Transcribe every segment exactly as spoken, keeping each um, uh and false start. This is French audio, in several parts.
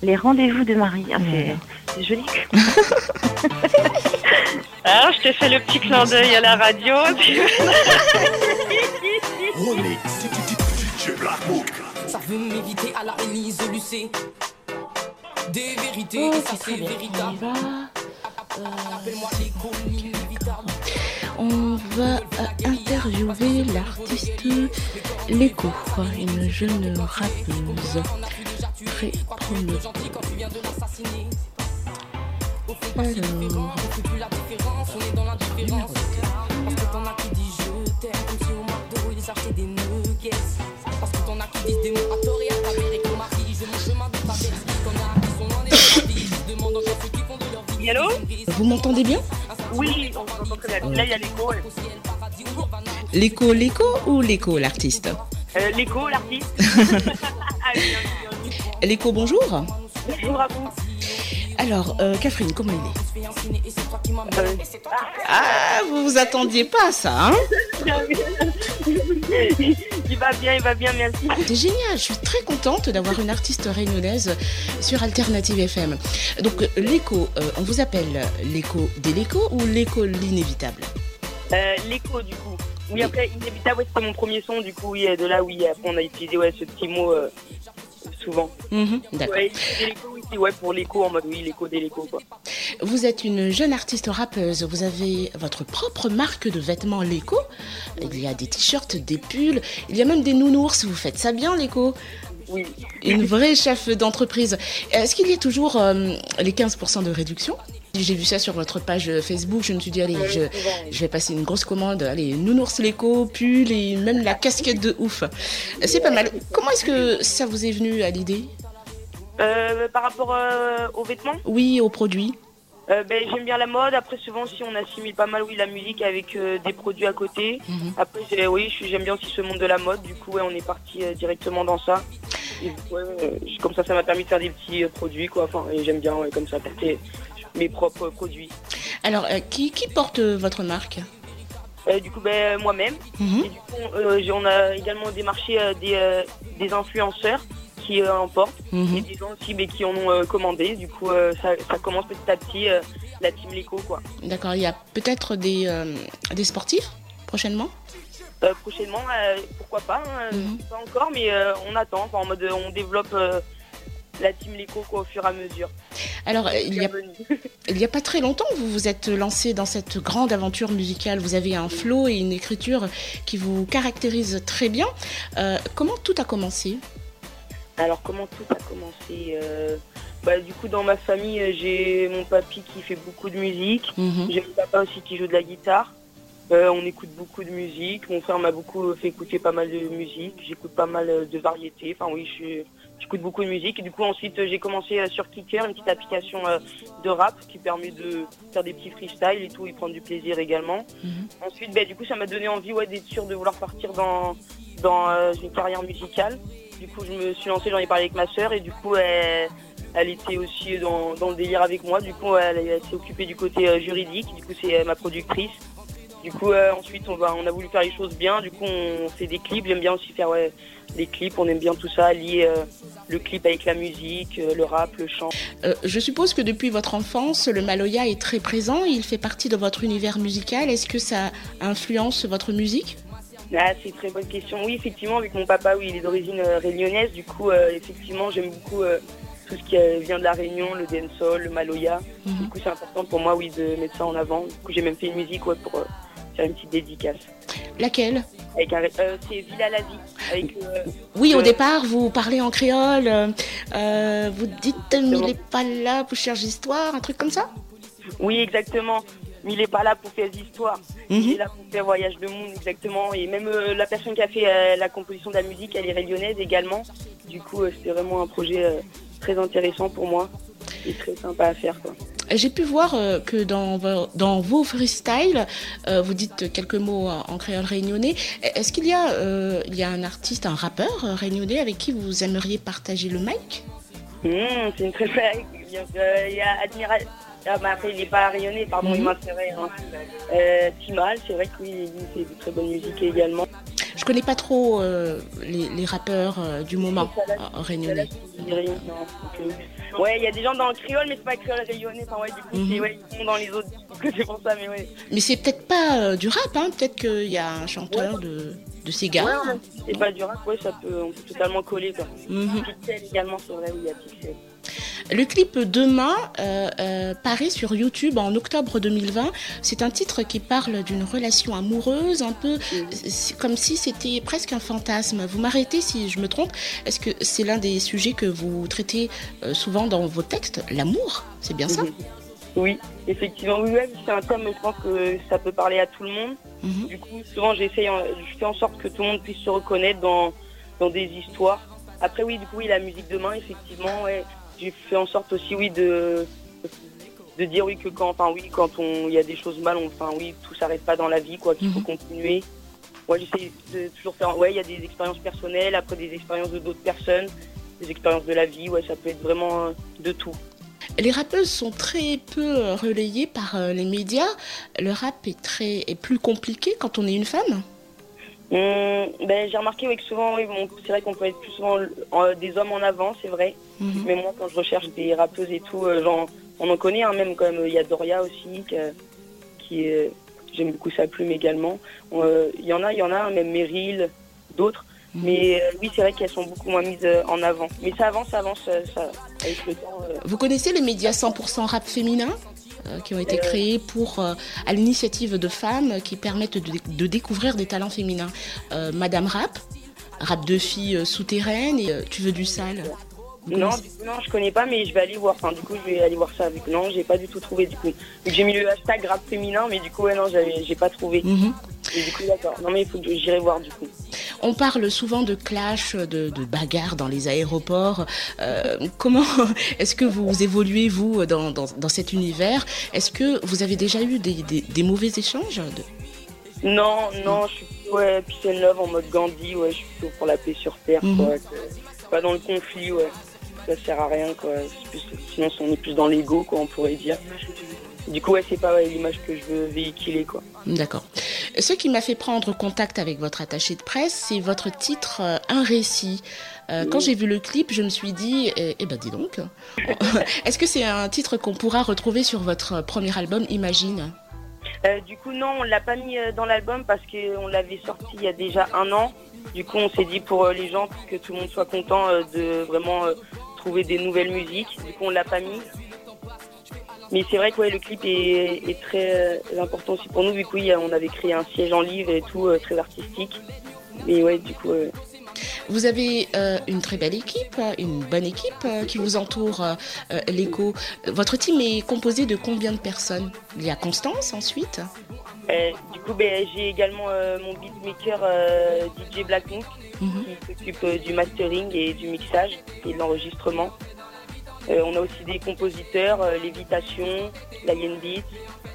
Les rendez-vous de Marie. Ah, c'est, c'est joli. Alors, je t'ai fait le petit clin d'œil à la radio. Ça veut m'éviter à la Élise Lucet. Des vérités, Oh, et ça c'est très c'est bien. véritable. On va, Appelle-moi l'écho inévitable. on va euh, interviewer l'artiste Léko, une jeune rappeuse très prometteuse. Alors, Plus la différence, on est dans l'indifférence. Parce que t'en as qui disent je t'aime, comme si au McDo ils achetaient des nuggets. Parce que t'en as qui disent des mots à tort et à travers et qu'on marie. Je mon chemin de ta belle. T'en as qui sont loin des paradis. Je te demande encore ceux qui font de leur vie. Allô? vous m'entendez bien? Oui, on s'entend très bien. Là, il y a l'écho. Léko, Léko ou Léko, l'artiste? Euh, l'écho, l'artiste. Ah, bien, bien, bien. Léko, bonjour. Bonjour à vous. Alors, euh, Catherine, comment il est? Euh, Ah, vous vous attendiez pas à ça, hein? il va bien, il va bien, merci. C'est génial, je suis très contente d'avoir une artiste réunionnaise sur Alternative F M. Donc, Léko, euh, on vous appelle Léko des Léko ou Léko l'inévitable? Euh, l'écho, du coup. Oui, après, inévitable, ouais, c'était mon premier son, du coup, oui, de là, oui, après, on a utilisé ouais, ce petit mot euh, souvent. Mhm, d'accord. Ouais, des l'écho, oui, c'est ouais, pour l'écho, en mode, oui, l'écho des l'écho, quoi. Vous êtes une jeune artiste rappeuse, vous avez votre propre marque de vêtements Léko. Il y a des t-shirts, des pulls, il y a même des nounours, vous faites ça bien Léko? Oui. Une vraie chef d'entreprise. Est-ce qu'il y a toujours euh, les quinze pour cent de réduction? J'ai vu ça sur votre page Facebook, je me suis dit, allez, je, je vais passer une grosse commande, allez, nounours Léko, pull et même la casquette de ouf. C'est pas mal. Comment est-ce que ça vous est venu à l'idée? Euh, par rapport euh, aux vêtements, Oui, aux produits. euh, ben, j'aime bien la mode. Après, souvent, si on assimile pas mal, oui, la musique avec euh, des produits à côté. Mhm. Après, j'ai- oui, je suis- j'aime bien aussi ce monde de la mode. Du coup, ouais, on est parti euh, directement dans ça. Et, ouais, euh, comme ça, ça m'a permis de faire des petits euh, produits, quoi. Enfin, et j'aime bien, ouais, comme ça, porter mes propres produits. Alors, euh, qui, qui porte euh, votre marque? Euh, du coup, ben, moi-même. Mhm. Et du coup, euh, j'ai- on a également démarché euh, des, euh, des influenceurs qui euh, en portent. Mhm. Et des gens aussi mais, qui en ont euh, commandé. Du coup, euh, ça, ça commence petit à petit, euh, la team Léko, quoi. D'accord, il y a peut-être des, euh, des sportifs prochainement? Euh, prochainement, euh, pourquoi pas, hein, Mhm. pas encore, mais euh, on attend. Enfin, en mode, on développe euh, la team Léko quoi, au fur et à mesure. Alors, euh, il y a Bienvenue. Il n'y a pas très longtemps que vous vous êtes lancé dans cette grande aventure musicale. Vous avez un flow et une écriture qui vous caractérisent très bien. Euh, comment tout a commencé? Alors, comment tout a commencé euh, bah, Du coup, dans ma famille, euh, j'ai mon papy qui fait beaucoup de musique. Mhm. J'ai mon papa aussi qui joue de la guitare. Euh, on écoute beaucoup de musique. Mon frère m'a beaucoup fait écouter pas mal de musique. J'écoute pas mal euh, de variétés. Enfin oui, je suis- j'écoute beaucoup de musique. Et du coup, ensuite, euh, j'ai commencé euh, sur Kicker, une petite application euh, de rap qui permet de faire des petits freestyles et tout, et prendre du plaisir également. Mhm. Ensuite, bah, du coup, ça m'a donné envie ouais, d'être sûr de vouloir partir dans, dans euh, une carrière musicale. Du coup, je me suis lancée, j'en ai parlé avec ma sœur et du coup, elle, elle était aussi dans, dans le délire avec moi. Du coup, elle, elle s'est occupée du côté euh, juridique. Du coup, c'est euh, ma productrice. Du coup, euh, ensuite, on, va, on a voulu faire les choses bien. Du coup, on fait des clips. J'aime bien aussi faire ouais, des clips. On aime bien tout ça, lier euh, le clip avec la musique, euh, le rap, le chant. Euh, je suppose que depuis votre enfance, le Maloya est très présent. Il fait partie de votre univers musical. Est-ce que ça influence votre musique? Ah, c'est une très bonne question. Oui, effectivement, avec mon papa, oui, il est d'origine euh, réunionnaise. Du coup, euh, effectivement, j'aime beaucoup euh, tout ce qui euh, vient de la Réunion, le dancehall, le Maloya. Mhm. Du coup, c'est important pour moi, oui, de mettre ça en avant. Du coup, j'ai même fait une musique ouais, pour euh, faire une petite dédicace. Laquelle? Avec un, euh, c'est Villa la vie. Avec, euh, Oui, au euh, départ, vous parlez en créole. euh, euh, vous dites « mais il n'est pas là pour chercher l'histoire », un truc comme ça? Oui, exactement. Mais il n'est pas là pour faire d'histoire. Mhm. Il est là pour faire voyage de monde, exactement. Et même euh, la personne qui a fait euh, la composition de la musique, elle est réunionnaise également. Du coup, euh, c'était vraiment un projet euh, très intéressant pour moi et très sympa à faire, quoi. J'ai pu voir euh, que dans, vo- dans vos freestyles, euh, vous dites quelques mots en, en créole réunionnais. Est-ce qu'il y a, euh, il y a un artiste, un rappeur euh, réunionnais avec qui vous aimeriez partager le mic? Mmh, c'est une très belle. Euh, Il y a Admiral. Ah, mais après, il n'est pas rayonné, pardon, Mhm. il m'a fait rire. Hein. Euh, Timal, c'est vrai que oui, il fait de très bonne musique également. Je Je connais pas trop euh, les, les rappeurs euh, du moment Salade, euh, réunionnais. salade, non, donc, euh, ouais, il y a des gens dans le créole, mais c'est pas créole réunionnais. Enfin, ouais, du coup, Mhm. c'est, ouais, ils sont dans les autres. Donc, c'est pour ça, mais ouais. Mais c'est peut-être pas euh, du rap, hein. Peut-être qu'il y a un chanteur Ouais. de, de ces Ouais, gars. même si c'est pas du rap, ouais, ça peut, on peut totalement coller, quoi. Mhm. Pixel également, c'est vrai, oui, il y a Pixel. Le clip Demain euh, euh, paraît sur YouTube en octobre deux mille vingt. C'est un titre qui parle d'une relation amoureuse, un peu c'est comme si c'était presque un fantasme. Vous m'arrêtez si je me trompe. Est-ce que c'est l'un des sujets que vous traitez euh, souvent dans vos textes, l'amour? C'est bien ça? Mhm. Oui, effectivement, oui, ouais, c'est un thème, je pense que ça peut parler à tout le monde. Mhm. Du coup, souvent, j'essaye, en- je fais en sorte que tout le monde puisse se reconnaître dans, dans des histoires. Après, oui, du coup, oui, la musique demain, effectivement, ouais, j'ai fait en sorte aussi, oui, de, de dire, oui, que quand, enfin, oui, quand on, il y a des choses mal, on, enfin, oui, tout s'arrête pas dans la vie, quoi, qu'il faut Mhm. continuer. Ouais, j'essaie de toujours faire, ouais, il y a des expériences personnelles, après des expériences de d'autres personnes, des expériences de la vie, ouais, ça peut être vraiment euh, de tout. Les rappeuses sont très peu euh, relayées par euh, les médias. Le rap est très est plus compliqué quand on est une femme. Hum, ben, j'ai remarqué oui, que souvent, oui, bon, c'est vrai qu'on peut être plus souvent euh, des hommes en avant, c'est vrai. Mhm. Mais moi, quand je recherche des rappeuses et tout, euh, genre, on en connaît, hein, même comme il y a Doria aussi, que- qui est, j'aime beaucoup sa plume également. Euh, Il y en a, il y en a, même Meryl, d'autres. Mhm. Mais euh, oui, c'est vrai qu'elles sont beaucoup moins mises euh, en avant. Mais ça avance, ça avance, euh, ça, avec le temps. euh. Vous connaissez les médias cent pour cent rap féminin euh, qui ont été Euh. créés pour, euh, à l'initiative de femmes qui permettent de, de découvrir des talents féminins. Euh, Madame Rap, Rap de filles euh, souterraines et euh, Tu veux du sale. Vous Non, connaissez du coup, non, je connais pas, mais je vais aller voir. Enfin, du coup, je vais aller voir ça avec. Non, j'ai pas du tout trouvé, du coup. Donc, j'ai mis le hashtag rap féminin, mais du coup, ouais, non, j'avais, j'ai pas trouvé. Mhm. Et du coup, d'accord. Non, mais il faut que j'irai voir, du coup. On parle souvent de clash, de, de bagarres dans les aéroports. Euh, comment est-ce que vous évoluez, vous, dans, dans, dans cet univers? Est-ce que vous avez déjà eu des, des, des mauvais échanges de... Non, non, je suis ouais, peace and love en mode Gandhi, ouais, je suis plutôt pour la paix sur terre, Mhm. quoi. que- Pas dans le conflit, ouais. Ça sert à rien, quoi. C'est plus- sinon, on est plus dans l'ego, quoi, on pourrait dire. Du coup, ouais, c'est pas ouais, l'image que je veux véhiculer, quoi. D'accord. Ce qui m'a fait prendre contact avec votre attaché de presse, c'est votre titre euh, Un récit. Euh, quand Oui. j'ai vu le clip, je me suis dit, eh, eh ben dis donc, est-ce que c'est un titre qu'on pourra retrouver sur votre premier album, Imagine? Euh, du coup, non, on l'a pas mis euh, dans l'album parce qu'on l'avait sorti il y a déjà un an. Du coup, on s'est dit pour euh, les gens, pour que tout le monde soit content euh, de vraiment euh, trouver des nouvelles musiques. Du coup, on l'a pas mis. Mais c'est vrai que ouais, le clip est, est très euh, important aussi pour nous, vu que oui, on avait créé un siège en livre et tout, euh, très artistique. Mais ouais, du coup... euh, Vous avez euh, une très belle équipe, une bonne équipe euh, qui vous entoure, euh, euh, l'écho. Votre team est composé de combien de personnes? Il y a Constance ensuite. Euh, du coup, ben, j'ai également euh, mon beatmaker euh, D J Black Mook Mhm. qui s'occupe euh, du mastering et du mixage et de l'enregistrement. Euh, on a aussi des compositeurs, euh, Lévitation, Lion Beat.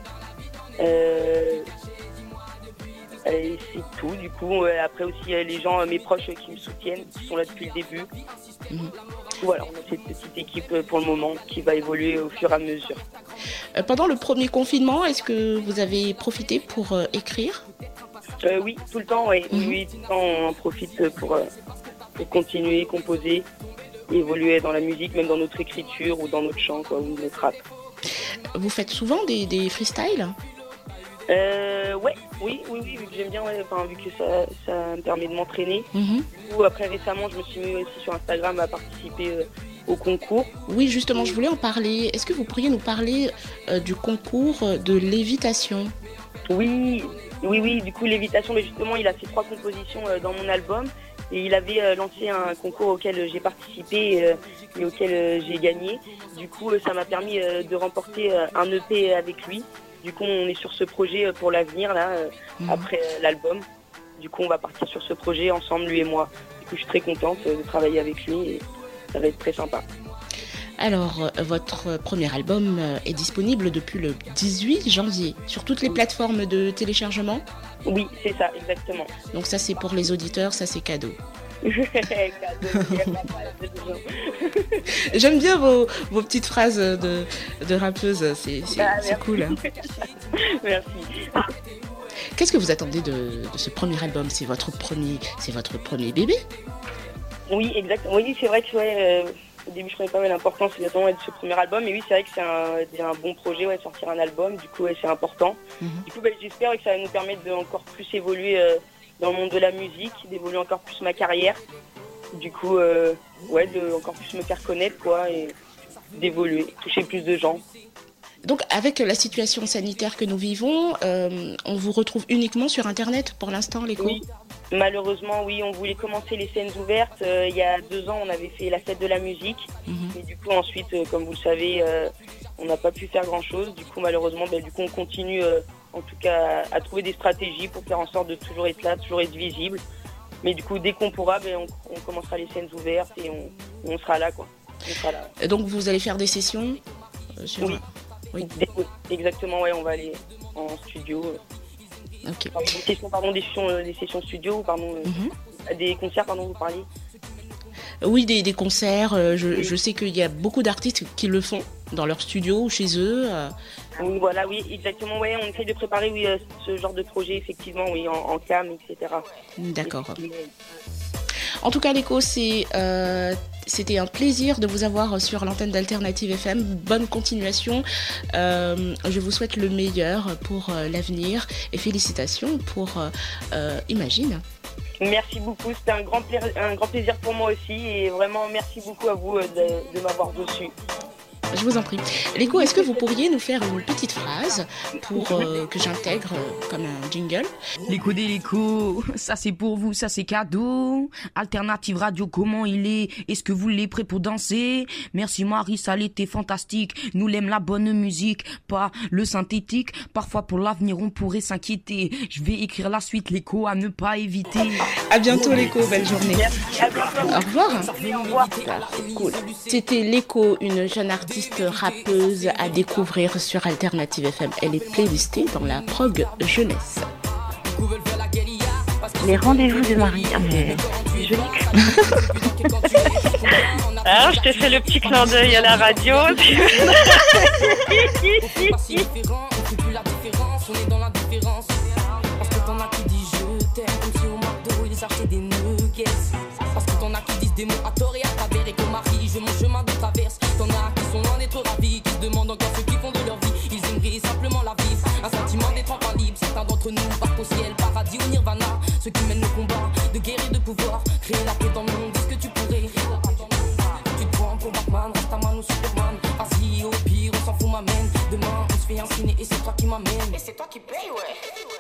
Euh, et c'est tout. Du coup, euh, après aussi euh, les gens, euh, mes proches euh, qui me soutiennent, qui sont là depuis le début. Mhm. Voilà, on a cette petite équipe euh, pour le moment qui va évoluer au fur et à mesure. Euh, pendant le premier confinement, est-ce que vous avez profité pour euh, écrire? Euh, oui, tout le temps, ouais. Mhm. Oui, tout le temps, on en profite pour, euh, pour continuer, composer, évoluer dans la musique, même dans notre écriture ou dans notre chant, quoi, ou notre rap. Vous faites souvent des, des freestyles? Euh, ouais, oui, oui, oui, vu que j'aime bien, ouais, enfin, vu que ça, ça me permet de m'entraîner. Mhm. Du coup, après, récemment, je me suis mis aussi sur Instagram à participer euh, au concours. Oui, justement, je voulais en parler. Est-ce que vous pourriez nous parler euh, du concours de lévitation? Oui, oui, oui, du coup, Lévitation, mais justement, il a fait trois compositions euh, dans mon album. Et il avait euh, lancé un concours auquel euh, j'ai participé euh, et auquel euh, j'ai gagné. Du coup, euh, ça m'a permis euh, de remporter euh, un E P avec lui. Du coup, on est sur ce projet euh, pour l'avenir, là, euh, Mhm. après euh, l'album. Du coup, on va partir sur ce projet ensemble, lui et moi. Du coup, je suis très contente euh, de travailler avec lui et ça va être très sympa. Alors, euh, votre premier album euh, est disponible depuis le dix-huit janvier sur toutes les Oui. plateformes de téléchargement. Oui, c'est ça, exactement. Donc ça, c'est pour les auditeurs, ça c'est cadeau. Cadeau, il y a pas mal de gens. J'aime bien vos, vos petites phrases de, de rappeuse, c'est c'est- Ah, c'est merci. cool. Hein. Merci. Qu'est-ce que vous attendez de, de ce premier album? C'est votre premier, c'est votre premier bébé? Oui, exactement. Oui, c'est vrai que ouais, euh, au début, je prenais pas mal d'importance exactement ouais, de ce premier album. Mais oui, c'est vrai que c'est un, c'est un bon projet, ouais, sortir un album. Du coup, ouais, c'est important. Mm-hmm. Du coup, bah, j'espère que ça va nous permettre de encore plus évoluer euh, dans le monde de la musique, d'évoluer encore plus ma carrière. Du coup, euh, ouais, de encore plus me faire connaître, quoi, et d'évoluer, toucher plus de gens. Donc, avec la situation sanitaire que nous vivons, euh, on vous retrouve uniquement sur Internet pour l'instant, Léco? Oui, malheureusement, oui. On voulait commencer les scènes ouvertes. Euh, il y a deux ans, on avait fait la fête de la musique. Mm-hmm. Et du coup, ensuite, euh, comme vous le savez, euh, on n'a pas pu faire grand-chose. Du coup, malheureusement, bah, du coup, on continue, euh, en tout cas, à, à trouver des stratégies pour faire en sorte de toujours être là, toujours être visible. Mais du coup, dès qu'on pourra, bah, on, on commencera les scènes ouvertes et on, on sera là, quoi. On sera là. Et donc, vous allez faire des sessions euh, sur... Oui. Oui. Exactement, ouais, on va aller en studio. Okay. Enfin, des sessions, pardon, des sessions, des sessions studio, pardon, mm-hmm. des concerts, pardon, vous parliez. Oui, des, des concerts. Euh, je, oui. je sais qu'il y a beaucoup d'artistes qui le font dans leur studio ou chez eux. Euh... Oui, voilà, oui, exactement, ouais, on essaye de préparer, oui, ce genre de projet, effectivement, oui, en, en cam, et cetera. D'accord. En tout cas, Léco, c'est, euh, c'était un plaisir de vous avoir sur l'antenne d'Alternative F M. Bonne continuation. Euh, je vous souhaite le meilleur pour euh, l'avenir et félicitations pour euh, Imagine. Merci beaucoup, c'était un grand, pla- un grand plaisir pour moi aussi et vraiment merci beaucoup à vous de, de m'avoir reçu. Je vous en prie. Léco, est-ce que vous pourriez nous faire une petite phrase pour euh, que j'intègre euh, comme un jingle? Léco des Léco, ça c'est pour vous, ça c'est cadeau. Alternative Radio, comment il est? Est-ce que vous l'êtes prêt pour danser? Merci Marie, ça l'était fantastique. Nous l'aime la bonne musique, pas le synthétique. Parfois pour l'avenir on pourrait s'inquiéter. Je vais écrire la suite, Léco à ne pas éviter. À bientôt Léco, belle journée. Merci. Au revoir. Au revoir. Cool. C'était Léco, une jeune artiste rappeuse à découvrir sur Alternative F M. Elle est playlistée dans la prog jeunesse. Les rendez-vous de Marie. Ah, mais c'est joli. Alors, je te fais le petit clin d'œil à la radio. Parce que t'en as qui disent des mots à tort et à travers et qu'au mari, je mon chemin de traverse. T'en as qui sont loin d'être ravis, qui se demandent encore ce qu'ils font de leur vie. Ils aimeraient simplement la vivre, un sentiment d'être enfin libre. Certains d'entre nous partent au ciel, paradis ou nirvana. Ceux qui mènent le combat, de guerre et de pouvoir, créer la paix dans le monde, est-ce que tu pourrais? Tu te prends pour Batman, Rastaman ou Superman. Vas-y, au pire, on s'en fout, m'amène. Demain, on se fait un ciné et c'est toi qui m'amène. Et c'est toi qui paye, ouais.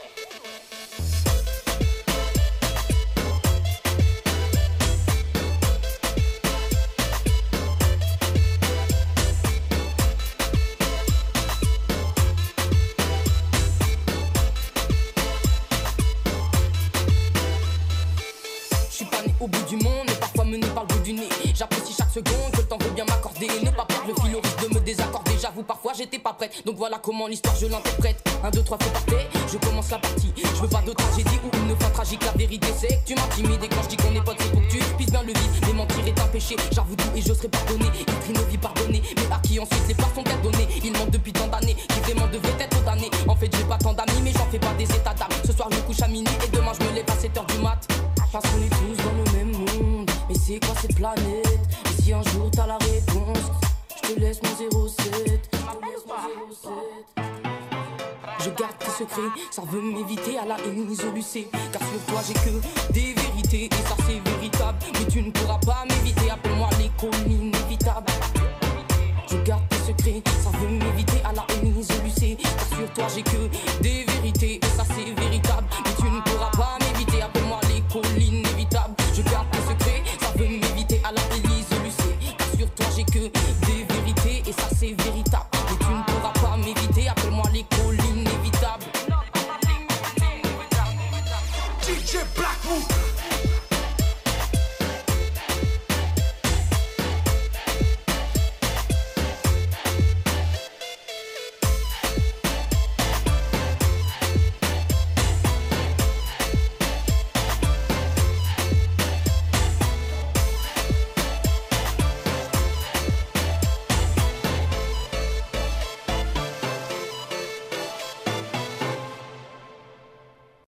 Au bout du monde, mais parfois mené par le bout du nez. J'apprécie chaque seconde que le temps veut bien m'accorder. Ne pas perdre le fil au risque de me désaccorder. J'avoue, parfois j'étais pas prête. Donc voilà comment l'histoire je l'interprète. Un, deux, trois, fais partir. Je commence la partie. Je veux pas de tragédie ou une fin tragique. La vérité c'est que tu m'intimides. Et quand je dis qu'on est potes, c'est pour que tu puisses bien le vivre. Mais mentir est un péché. J'avoue tout et je serai pardonné. Il trie nos vies pardonnées. Mais à qui ensuite les parts sont bien données? Il manque depuis tant d'années. Qui vraiment devait être damné. En fait, j'ai pas tant d'amis, mais j'en fais pas des états d'âme. Ce soir, je me couche à minuit. Et demain, je me lève à sept heures du mat. Parce qu'on est tous dans le même monde. Mais c'est quoi cette planète? Et si un jour t'as la réponse, je te laisse mon zéro sept. Je garde tes secrets, ça veut m'éviter à la haine isolée. Car sur toi j'ai que des vérités. Et ça c'est véritable, mais tu ne pourras pas m'éviter. Appelle-moi l'écho inévitable. Je garde tes secrets, ça veut m'éviter à la haine isolée. Car sur toi j'ai que des vérités.